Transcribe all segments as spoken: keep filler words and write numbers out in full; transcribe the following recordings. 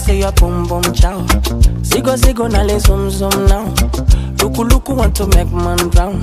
say you're boom boom chow. Zigo zigo na le zoom zoom now. Luku luku want to make man drown.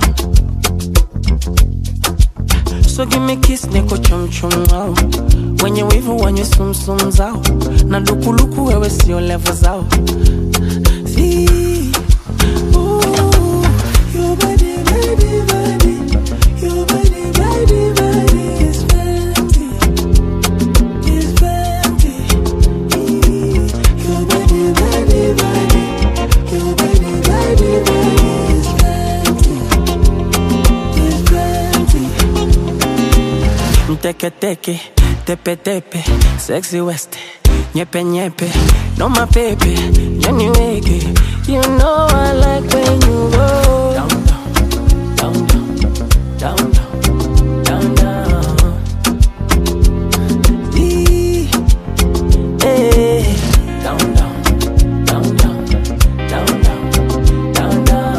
So give me kiss niko chum chum wow. When you wave when you sum sum zao. Na luku luku wewe siyo level zao. See, ooh, your body, body, body, your body, body, body is fancy, is fancy. Your body, body, body, your body, body, body is fancy, is fancy. Teke teke, tepe tepe, sexy west, nyepe nyepe, no my baby, Jenny Wiggy. You know I like when you go down down, down down, down down, down down. Eee, eh, down down, down down, down down, down down.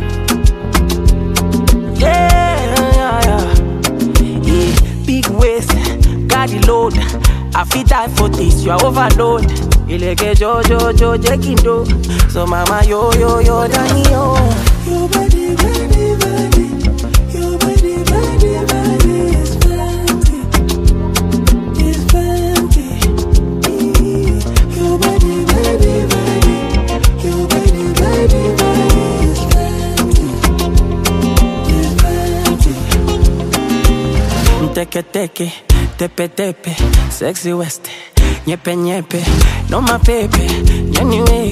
Yeah, yeah, yeah. Yeah. Big waist, got the load. I fit die for this, you are overload. Ileke jo jo jo jekindo. So mama yo yo yo dani yo. Your body body body, your body body body is fancy, is fancy. Your body body body, your body body body is fancy, is fancy. Teke teke, tepe tepe, sexy west. Nyepe nyepe, no my baby, Jenny Wiggy.